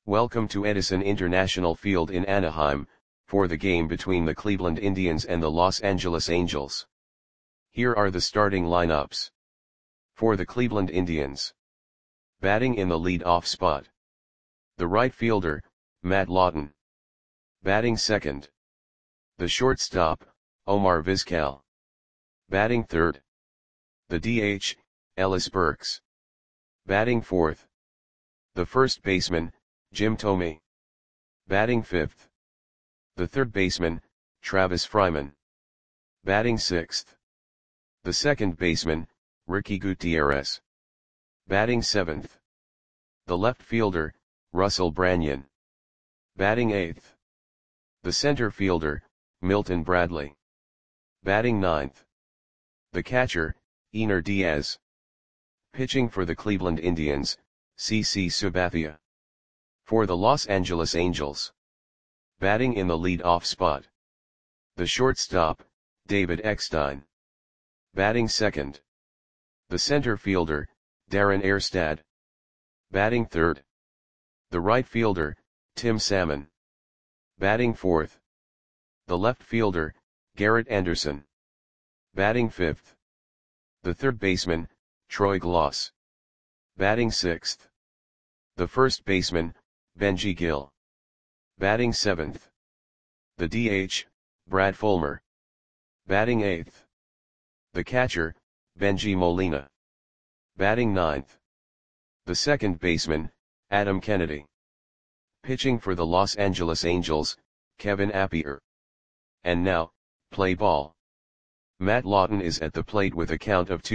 Welcome to Edison International Field in Anaheim, for the game between the Cleveland Indians and the Los Angeles Angels. Here are the starting lineups. For the Cleveland Indians. Batting in the lead-off spot. The right fielder, Matt Lawton. Batting second. The shortstop, Omar Vizquel. Batting third. The DH, Ellis Burks. Batting fourth. The first baseman, Jim Thome. Batting fifth. The third baseman, Travis Fryman. Batting sixth. The second baseman, Ricky Gutierrez. Batting seventh. The left fielder, Russell Branyan. Batting eighth. The center fielder, Milton Bradley. Batting ninth. The catcher, Einar Diaz. Pitching for the Cleveland Indians, CC Sabathia. For the Los Angeles Angels. Batting in the lead-off spot. The shortstop, David Eckstein. Batting second. The center fielder, Darren Erstad. Batting third. The right fielder, Tim Salmon. Batting fourth. The left fielder, Garrett Anderson. Batting fifth. The third baseman, Troy Glaus. Batting sixth. The first baseman, Benji Gill. Batting seventh. The DH, Brad Fulmer. Batting eighth. The catcher, Benji Molina. Batting ninth. The second baseman, Adam Kennedy. Pitching for the Los Angeles Angels, Kevin Appier. And now, play ball. Matt Lawton is at the plate with a count of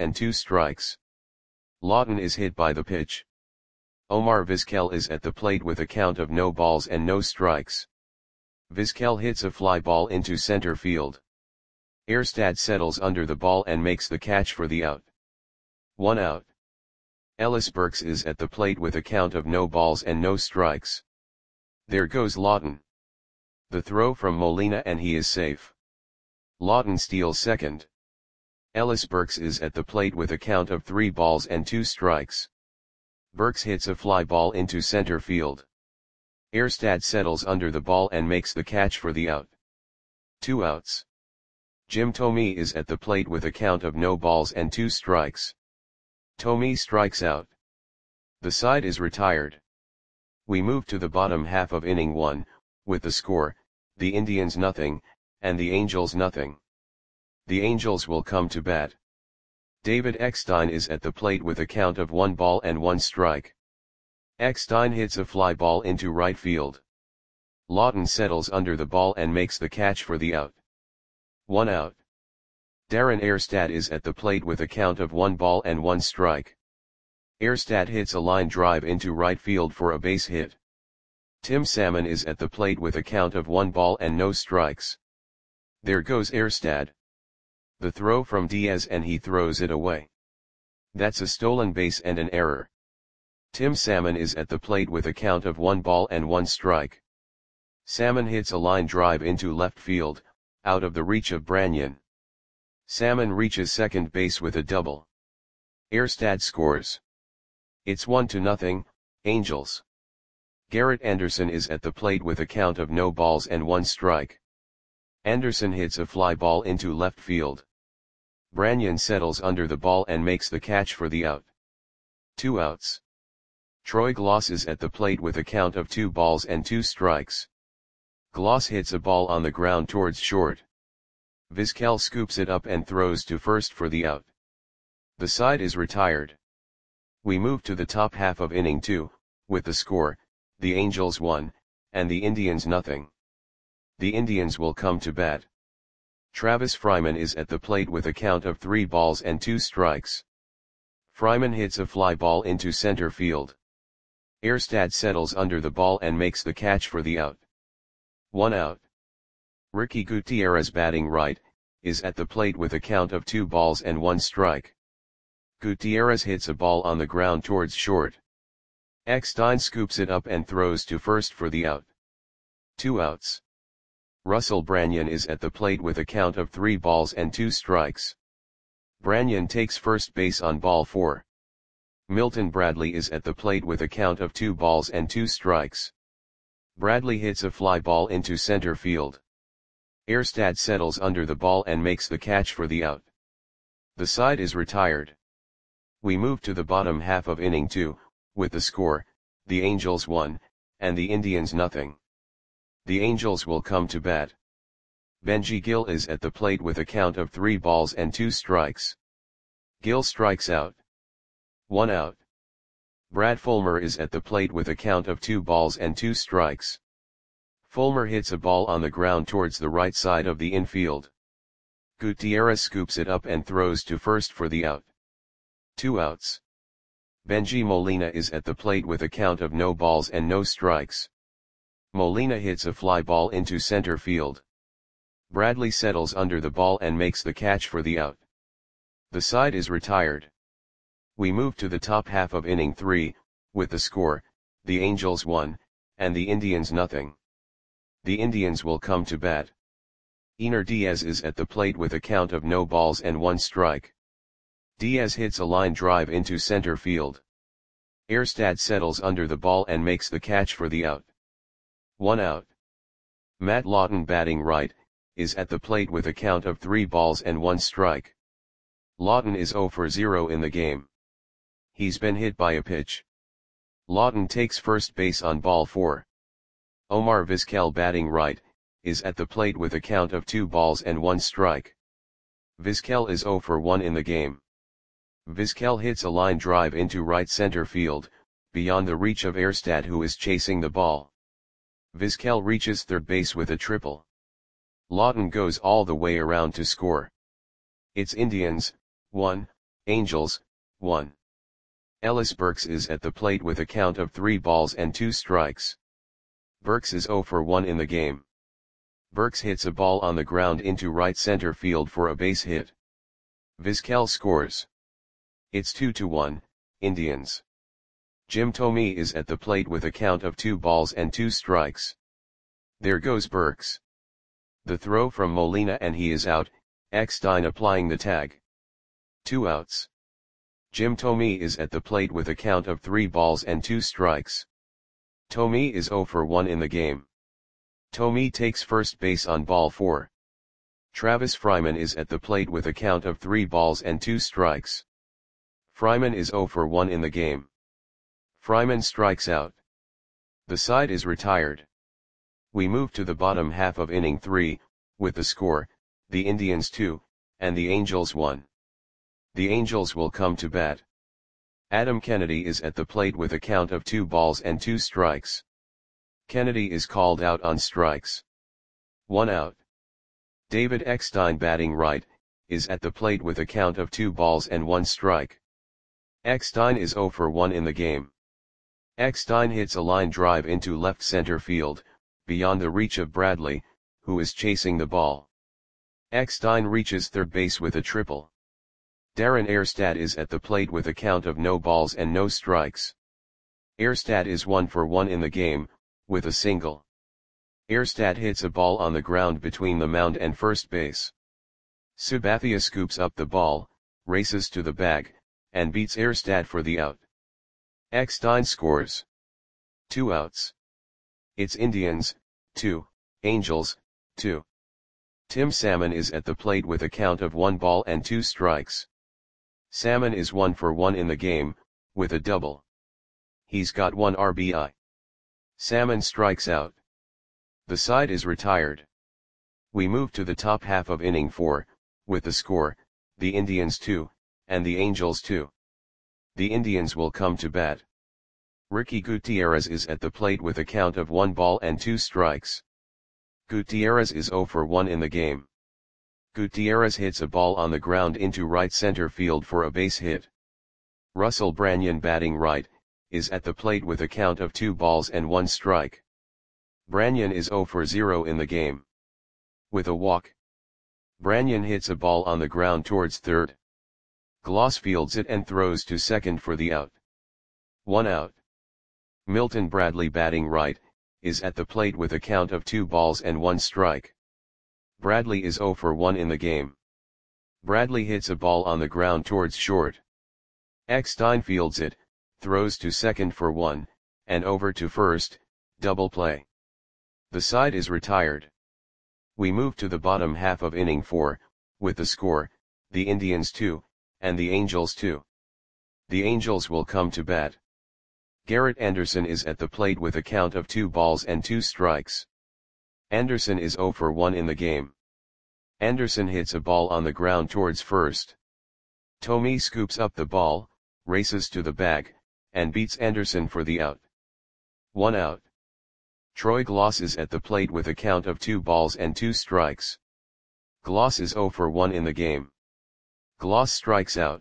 2-2. Lawton is hit by the pitch. Omar Vizquel is at the plate with a count of 0-0. Vizquel hits a fly ball into center field. Erstad settles under the ball and makes the catch for the out. 1 out. Ellis Burks is at the plate with a count of 0-0. There goes Lawton. The throw from Molina and he is safe. Lawton steals second. Ellis Burks is at the plate with a count of 3-2. Burks hits a fly ball into center field. Erstad settles under the ball and makes the catch for the out. 2 outs. Jim Thome is at the plate with a count of 0-2. Thome strikes out. The side is retired. We move to the bottom half of inning 1, with the score, the Indians 0, and the Angels 0. The Angels will come to bat. David Eckstein is at the plate with a count of 1-1. Eckstein hits a fly ball into right field. Lawton settles under the ball and makes the catch for the out. 1 out. Darren Erstad is at the plate with a count of 1-1. Erstad hits a line drive into right field for a base hit. Tim Salmon is at the plate with a count of 1-0. There goes Erstad. The throw from Diaz and he throws it away. That's a stolen base and an error. Tim Salmon is at the plate with a count of 1-1. Salmon hits a line drive into left field, out of the reach of Branyan. Salmon reaches second base with a double. Erstad scores. It's 1-0, Angels. Garrett Anderson is at the plate with a count of 0-1. Anderson hits a fly ball into left field. Branyan settles under the ball and makes the catch for the out. 2 outs. Troy Glaus is at the plate with a count of 2-2. Glaus hits a ball on the ground towards short. Vizquel scoops it up and throws to first for the out. The side is retired. We move to the top half of inning 2, with the score, the Angels 1, and the Indians 0. The Indians will come to bat. Travis Fryman is at the plate with a count of 3-2. Fryman hits a fly ball into center field. Erstad settles under the ball and makes the catch for the out. 1 out. Ricky Gutierrez, batting right, is at the plate with a count of 2-1. Gutierrez hits a ball on the ground towards short. Eckstein scoops it up and throws to first for the out. 2 outs. Russell Branyan is at the plate with a count of 3-2. Branyan takes first base on ball 4. Milton Bradley is at the plate with a count of 2 balls and 2 strikes. Bradley hits a fly ball into center field. Erstad settles under the ball and makes the catch for the out. The side is retired. We move to the bottom half of inning 2, with the score, the Angels 1, and the Indians nothing. The Angels will come to bat. Benji Gill is at the plate with a count of 3 balls and 2 strikes. Gill strikes out. 1 out. Brad Fulmer is at the plate with a count of 2 balls and 2 strikes. Fulmer hits a ball on the ground towards the right side of the infield. Gutierrez scoops it up and throws to first for the out. 2 outs. Benji Molina is at the plate with a count of no balls and no strikes. Molina hits a fly ball into center field. Bradley settles under the ball and makes the catch for the out. The side is retired. We move to the top half of inning 3, with the score, the Angels 1, and the Indians nothing. The Indians will come to bat. Ener Diaz is at the plate with a count of no balls and 1 strike. Diaz hits a line drive into center field. Erstad settles under the ball and makes the catch for the out. 1 out. Matt Lawton batting right, is at the plate with a count of 3 balls and 1 strike. Lawton is 0 for 0 in the game. He's been hit by a pitch. Lawton takes first base on ball 4. Omar Vizquel batting right, is at the plate with a count of 2 balls and 1 strike. Vizquel is 0 for 1 in the game. Vizquel hits a line drive into right center field, beyond the reach of Erstad who is chasing the ball. Vizquel reaches third base with a triple. Lawton goes all the way around to score. It's Indians, 1, Angels, 1. Ellis Burks is at the plate with a count of 3 balls and 2 strikes. Burks is 0 for 1 in the game. Burks hits a ball on the ground into right center field for a base hit. Vizquel scores. It's 2-1, Indians. Jim Thome is at the plate with a count of 2 balls and 2 strikes. There goes Burks. The throw from Molina and he is out, Eckstein applying the tag. 2 outs. Jim Thome is at the plate with a count of 3 balls and 2 strikes. Thome is 0 for 1 in the game. Thome takes first base on ball 4. Travis Fryman is at the plate with a count of 3 balls and 2 strikes. Fryman is 0 for 1 in the game. Fryman strikes out. The side is retired. We move to the bottom half of inning 3, with the score, the Indians 2, and the Angels 1. The Angels will come to bat. Adam Kennedy is at the plate with a count of 2 balls and 2 strikes. Kennedy is called out on strikes. 1 out. David Eckstein batting right, is at the plate with a count of 2 balls and 1 strike. Eckstein is 0 for 1 in the game. Eckstein hits a line drive into left center field, beyond the reach of Bradley, who is chasing the ball. Eckstein reaches third base with a triple. Darren Erstad is at the plate with a count of no balls and no strikes. Erstad is 1 for 1 in the game, with a single. Erstad hits a ball on the ground between the mound and first base. Sabathia scoops up the ball, races to the bag, and beats Erstad for the out. Eckstein scores. 2 outs. It's Indians, 2, Angels, 2. Tim Salmon is at the plate with a count of 1 ball and 2 strikes. Salmon is 1 for 1 in the game, with a double. He's got 1 RBI. Salmon strikes out. The side is retired. We move to the top half of inning 4, with the score, the Indians 2, and the Angels 2. The Indians will come to bat. Ricky Gutierrez is at the plate with a count of 1 ball and 2 strikes. Gutierrez is 0 for 1 in the game. Gutierrez hits a ball on the ground into right center field for a base hit. Russell Branyan batting right, is at the plate with a count of 2 balls and 1 strike. Branyan is 0 for 0 in the game. With a walk. Branyan hits a ball on the ground towards third. Gloss fields it and throws to second for the out. 1 out. Milton Bradley batting right, is at the plate with a count of 2 balls and 1 strike. Bradley is 0 for 1 in the game. Bradley hits a ball on the ground towards short. Eckstein fields it, throws to second for 1, and over to first, double play. The side is retired. We move to the bottom half of inning 4, with the score, the Indians 2, and the Angels 2. The Angels will come to bat. Garrett Anderson is at the plate with a count of 2 balls and 2 strikes. Anderson is 0 for 1 in the game. Anderson hits a ball on the ground towards first. Thome scoops up the ball, races to the bag, and beats Anderson for the out. 1 out. Troy Gloss is at the plate with a count of 2 balls and 2 strikes. Gloss is 0 for 1 in the game. Gloss strikes out.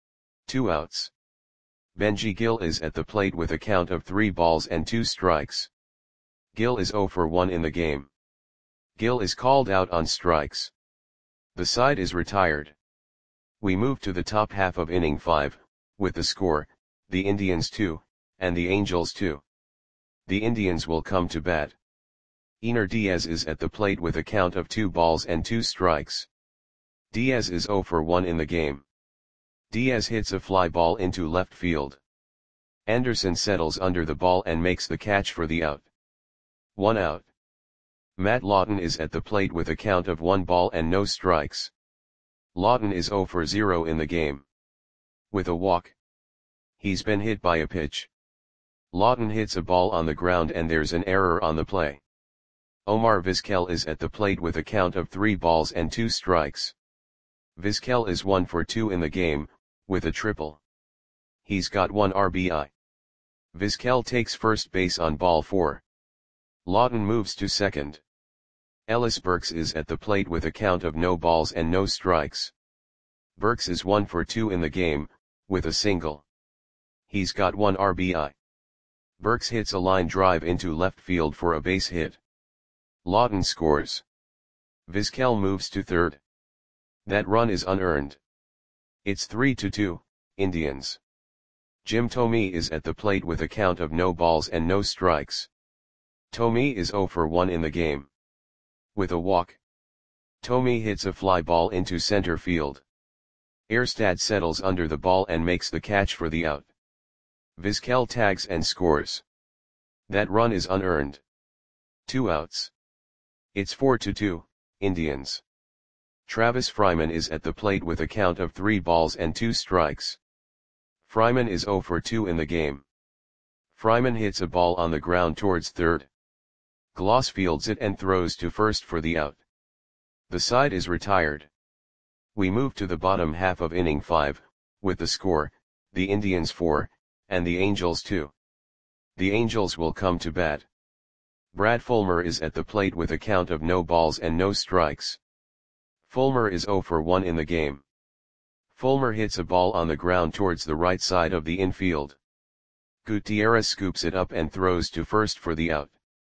2 outs. Benji Gill is at the plate with a count of 3 balls and 2 strikes. Gill is 0 for 1 in the game. Gill is called out on strikes. The side is retired. We move to the top half of inning 5, with the score, the Indians 2, and the Angels 2. The Indians will come to bat. Ener Diaz is at the plate with a count of 2 balls and 2 strikes. Diaz is 0 for 1 in the game. Diaz hits a fly ball into left field. Anderson settles under the ball and makes the catch for the out. 1 out. Matt Lawton is at the plate with a count of 1 ball and no strikes. Lawton is 0 for 0 in the game. With a walk. He's been hit by a pitch. Lawton hits a ball on the ground and there's an error on the play. Omar Vizquel is at the plate with a count of 3 balls and 2 strikes. Vizquel is 1 for 2 in the game, with a triple. He's got 1 RBI. Vizquel takes first base on ball 4. Lawton moves to second. Ellis Burks is at the plate with a count of no balls and no strikes. Burks is 1 for 2 in the game, with a single. He's got 1 RBI. Burks hits a line drive into left field for a base hit. Lawton scores. Vizquel moves to third. That run is unearned. It's 3-2, Indians. Jim Thome is at the plate with a count of no balls and no strikes. Thome is 0 for 1 in the game. With a walk. Thome hits a fly ball into center field. Erstad settles under the ball and makes the catch for the out. Vizquel tags and scores. That run is unearned. 2 outs. It's 4-2, Indians. Travis Fryman is at the plate with a count of 3 balls and 2 strikes. Fryman is 0 for 2 in the game. Fryman hits a ball on the ground towards third. Gloss fields it and throws to first for the out. The side is retired. We move to the bottom half of inning 5, with the score, the Indians 4, and the Angels 2. The Angels will come to bat. Brad Fulmer is at the plate with a count of no balls and no strikes. Fulmer is 0 for 1 in the game. Fulmer hits a ball on the ground towards the right side of the infield. Gutierrez scoops it up and throws to first for the out.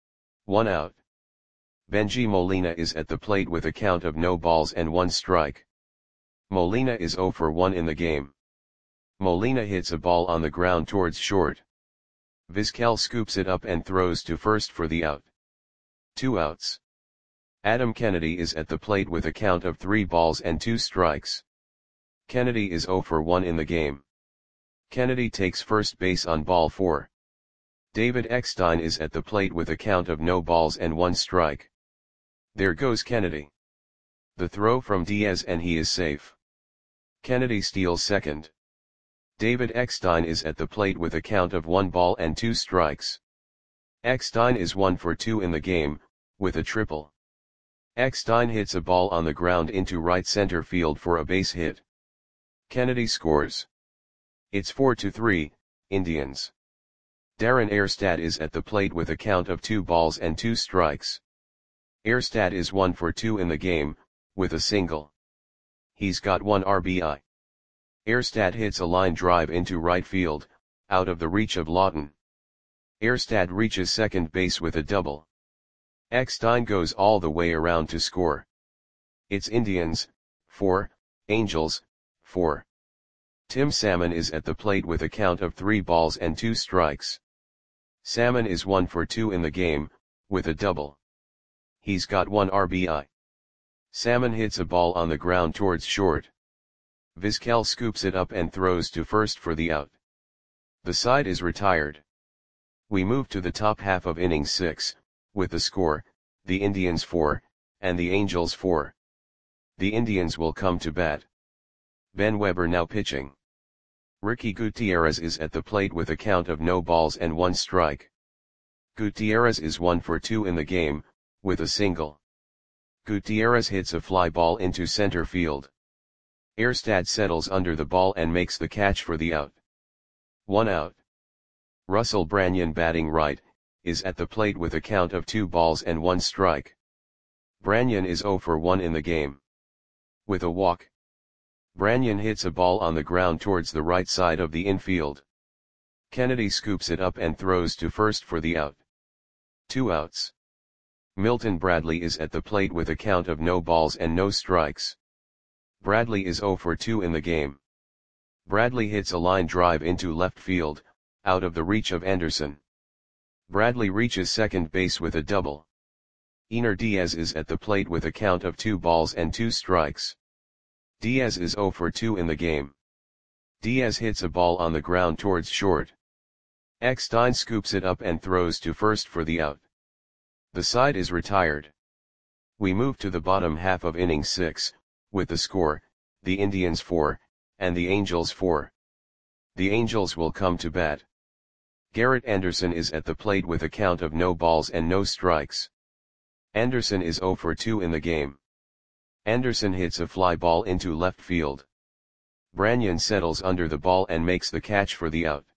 1 out. Benji Molina is at the plate with a count of no balls and 1 strike. Molina is 0 for 1 in the game. Molina hits a ball on the ground towards short. Vizquel scoops it up and throws to first for the out. 2 outs. Adam Kennedy is at the plate with a count of 3 balls and 2 strikes. Kennedy is 0 for 1 in the game. Kennedy takes first base on ball 4. David Eckstein is at the plate with a count of no balls and 1 strike. There goes Kennedy. The throw from Diaz and he is safe. Kennedy steals second. David Eckstein is at the plate with a count of 1 ball and 2 strikes. Eckstein is 1 for 2 in the game, with a triple. Eckstein hits a ball on the ground into right center field for a base hit. Kennedy scores. It's 4-3, Indians. Darren Erstad is at the plate with a count of 2 balls and 2 strikes. Erstad is 1 for 2 in the game, with a single. He's got 1 RBI. Erstad hits a line drive into right field, out of the reach of Lawton. Erstad reaches second base with a double. Eckstein goes all the way around to score. It's Indians, 4, Angels, 4. Tim Salmon is at the plate with a count of 3 balls and 2 strikes. Salmon is 1 for 2 in the game, with a double. He's got 1 RBI. Salmon hits a ball on the ground towards short. Vizquel scoops it up and throws to first for the out. The side is retired. We move to the top half of inning 6, with the score, the Indians 4, and the Angels 4. The Indians will come to bat. Ben Weber now pitching. Ricky Gutierrez is at the plate with a count of no balls and 1 strike. Gutierrez is 1 for 2 in the game, with a single. Gutierrez hits a fly ball into center field. Erstad settles under the ball and makes the catch for the out. 1 out. Russell Branyan, batting right, is at the plate with a count of 2 balls and 1 strike. Branyan is 0 for 1 in the game. With a walk, Branyan hits a ball on the ground towards the right side of the infield. Kennedy scoops it up and throws to first for the out. 2 outs. Milton Bradley is at the plate with a count of no balls and no strikes. Bradley is 0 for 2 in the game. Bradley hits a line drive into left field, out of the reach of Anderson. Bradley reaches second base with a double. Ener Diaz is at the plate with a count of 2 balls and 2 strikes. Diaz is 0 for 2 in the game. Diaz hits a ball on the ground towards short. Eckstein scoops it up and throws to first for the out. The side is retired. We move to the bottom half of inning 6, with the score, the Indians 4, and the Angels 4. The Angels will come to bat. Garrett Anderson is at the plate with a count of no balls and no strikes. Anderson is 0 for 2 in the game. Anderson hits a fly ball into left field. Branyan settles under the ball and makes the catch for the out.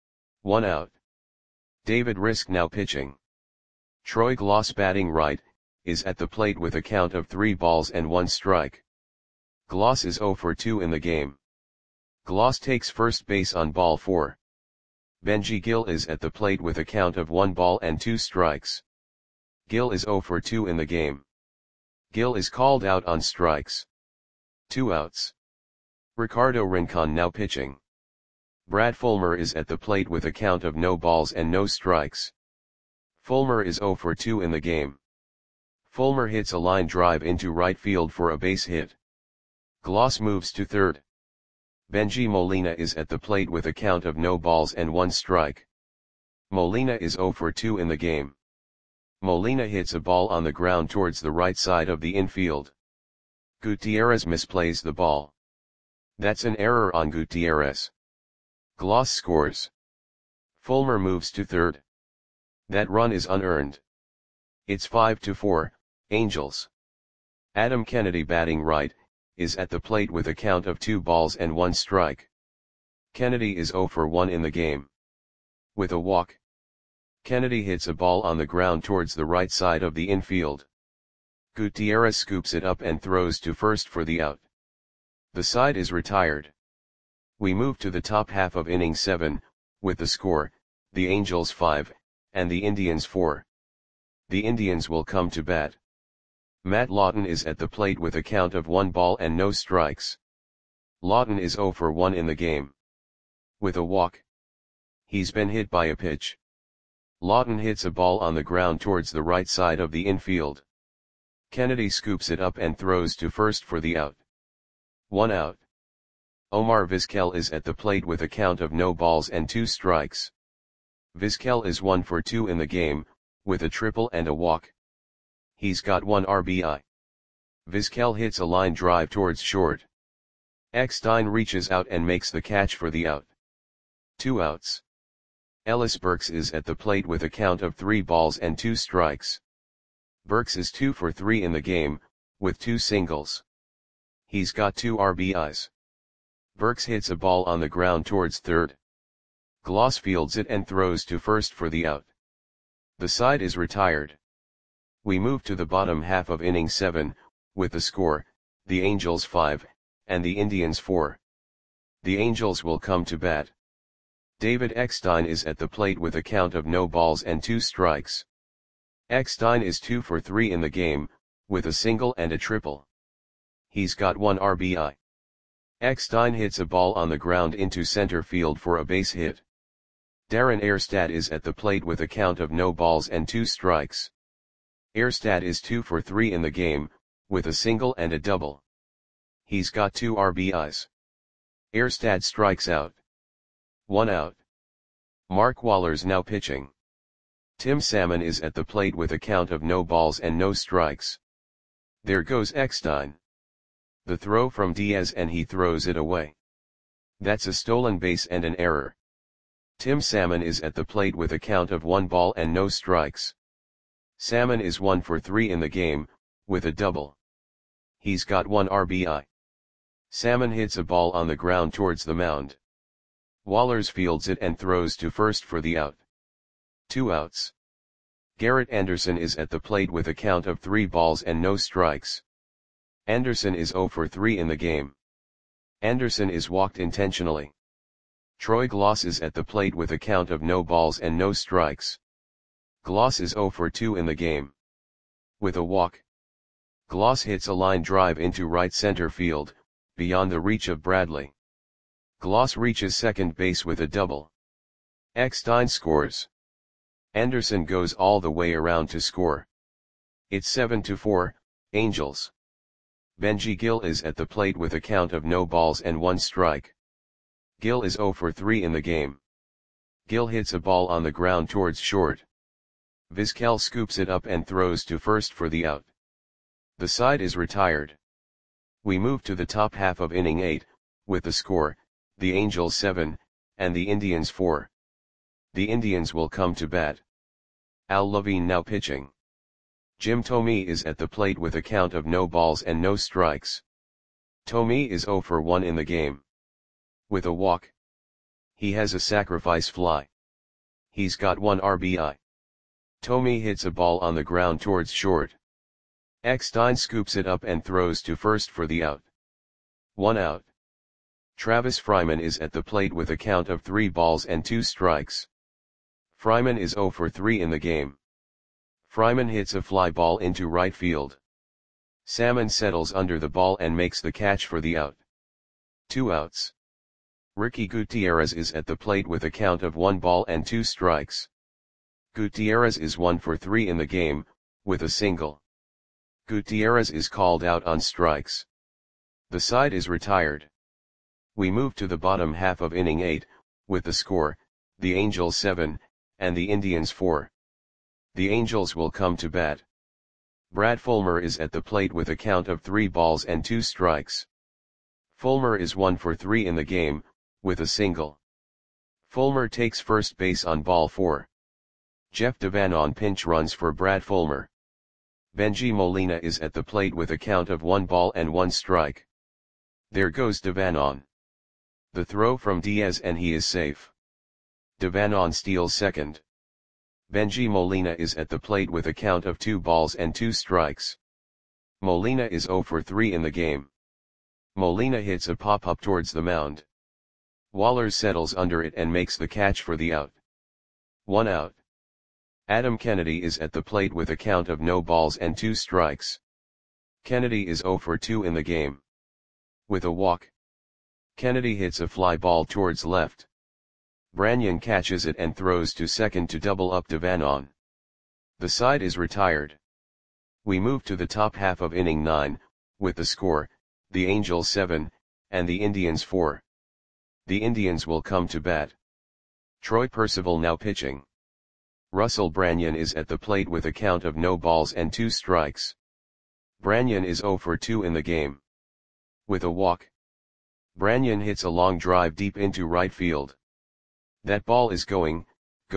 1 out. David Risk now pitching. Troy Gloss, batting right, is at the plate with a count of 3 balls and 1 strike. Gloss is 0 for 2 in the game. Gloss takes first base on ball 4. Benji Gill is at the plate with a count of 1 ball and 2 strikes. Gill is 0 for 2 in the game. Gill is called out on strikes. 2 outs. Ricardo Rincon now pitching. Brad Fulmer is at the plate with a count of no balls and no strikes. Fulmer is 0 for 2 in the game. Fulmer hits a line drive into right field for a base hit. Gloss moves to third. Benji Molina is at the plate with a count of no balls and 1 strike. Molina is 0 for 2 in the game. Molina hits a ball on the ground towards the right side of the infield. Gutierrez misplays the ball. That's an error on Gutierrez. Gloss scores. Fulmer moves to third. That run is unearned. It's 5-4, Angels. Adam Kennedy, batting right, is at the plate with a count of 2 balls and 1 strike. Kennedy is 0 for 1 in the game. With a walk, Kennedy hits a ball on the ground towards the right side of the infield. Gutierrez scoops it up and throws to first for the out. The side is retired. We move to the top half of inning 7, with the score, the Angels 5, and the Indians 4. The Indians will come to bat. Matt Lawton is at the plate with a count of 1 ball and no strikes. Lawton is 0 for 1 in the game. With a walk, he's been hit by a pitch. Lawton hits a ball on the ground towards the right side of the infield. Kennedy scoops it up and throws to first for the out. 1 out. Omar Vizquel is at the plate with a count of no balls and 2 strikes. Vizquel is 1 for 2 in the game, with a triple and a walk. He's got 1 RBI. Vizquel hits a line drive towards short. Eckstein reaches out and makes the catch for the out. 2 outs. Ellis Burks is at the plate with a count of 3 balls and 2 strikes. Burks is 2 for 3 in the game, with 2 singles. He's got 2 RBIs. Burks hits a ball on the ground towards third. Gloss fields it and throws to first for the out. The side is retired. We move to the bottom half of inning 7, with the score, the Angels 5, and the Indians 4. The Angels will come to bat. David Eckstein is at the plate with a count of no balls and 2 strikes. Eckstein is 2 for 3 in the game, with a single and a triple. He's got 1 RBI. Eckstein hits a ball on the ground into center field for a base hit. Darren Erstad is at the plate with a count of no balls and 2 strikes. Erstad is 2 for 3 in the game, with a single and a double. He's got 2 RBIs. Erstad strikes out. 1 out. Mark Wohlers now pitching. Tim Salmon is at the plate with a count of no balls and no strikes. There goes Eckstein. The throw from Diaz and he throws it away. That's a stolen base and an error. Tim Salmon is at the plate with a count of 1 ball and no strikes. Salmon is 1 for 3 in the game, with a double. He's got 1 RBI. Salmon hits a ball on the ground towards the mound. Wohlers fields it and throws to first for the out. 2 outs. Garrett Anderson is at the plate with a count of 3 balls and no strikes. Anderson is 0 for 3 in the game. Anderson is walked intentionally. Troy Gloss is at the plate with a count of no balls and no strikes. Gloss is 0 for 2 in the game. With a walk. Gloss hits a line drive into right center field, beyond the reach of Bradley. Gloss reaches second base with a double. Eckstein scores. Anderson goes all the way around to score. It's 7-4, Angels. Benji Gil is at the plate with a count of no balls and 1 strike. Gil is 0 for 3 in the game. Gil hits a ball on the ground towards short. Vizquel scoops it up and throws to first for the out. The side is retired. We move to the top half of inning 8, with the score, the Angels 7, and the Indians 4. The Indians will come to bat. Al Levine now pitching. Jim Thome is at the plate with a count of no balls and no strikes. Thome is 0 for 1 in the game. With a walk. He has a sacrifice fly. He's got 1 RBI. Thome hits a ball on the ground towards short. Eckstein scoops it up and throws to first for the out. 1 out. Travis Fryman is at the plate with a count of 3 balls and 2 strikes. Fryman is 0 for 3 in the game. Fryman hits a fly ball into right field. Salmon settles under the ball and makes the catch for the out. 2 outs. Ricky Gutierrez is at the plate with a count of 1 ball and 2 strikes. Gutierrez is 1 for 3 in the game, with a single. Gutierrez is called out on strikes. The side is retired. We move to the bottom half of inning 8, with the score, the Angels 7, and the Indians 4. The Angels will come to bat. Brad Fulmer is at the plate with a count of 3 balls and 2 strikes. Fulmer is 1 for 3 in the game, with a single. Fulmer takes first base on ball 4. Jeff Devanon pinch runs for Brad Fulmer. Benji Molina is at the plate with a count of 1 ball and 1 strike. There goes Devanon. The throw from Diaz and he is safe. Devanon steals second. Benji Molina is at the plate with a count of 2 balls and 2 strikes. Molina is 0 for 3 in the game. Molina hits a pop-up towards the mound. Wohlers settles under it and makes the catch for the out. 1 out. Adam Kennedy is at the plate with a count of no balls and 2 strikes. Kennedy is 0 for 2 in the game. With a walk. Kennedy hits a fly ball towards left. Branyan catches it and throws to second to double up Devanon. The side is retired. We move to the top half of inning 9, with the score, the Angels 7, and the Indians 4. The Indians will come to bat. Troy Percival now pitching. Russell Branyan is at the plate with a count of no balls and 2 strikes. Branyan is 0 for 2 in the game. With a walk. Branyan hits a long drive deep into right field. That ball is gone.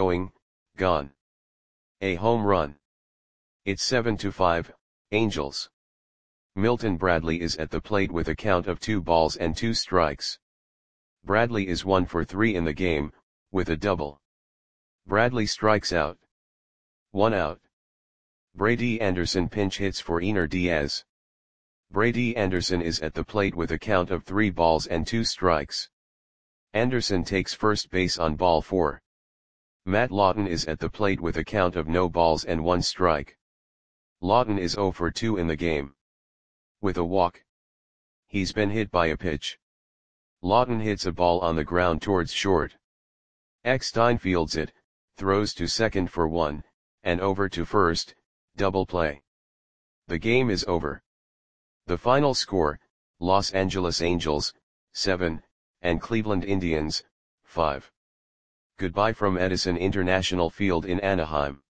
A home run. It's 7-5, Angels. Milton Bradley is at the plate with a count of 2 balls and 2 strikes. Bradley is 1 for 3 in the game, with a double. Bradley strikes out. 1 out. Brady Anderson pinch hits for Ener Diaz. Brady Anderson is at the plate with a count of 3 balls and 2 strikes. Anderson takes first base on ball 4. Matt Lawton is at the plate with a count of no balls and 1 strike. Lawton is 0 for 2 in the game. With a walk. He's been hit by a pitch. Lawton hits a ball on the ground towards short. Eckstein fields it, throws to second for 1, and over to first, double play. The game is over. The final score, Los Angeles Angels, 7, and Cleveland Indians, 5. Goodbye from Edison International Field in Anaheim.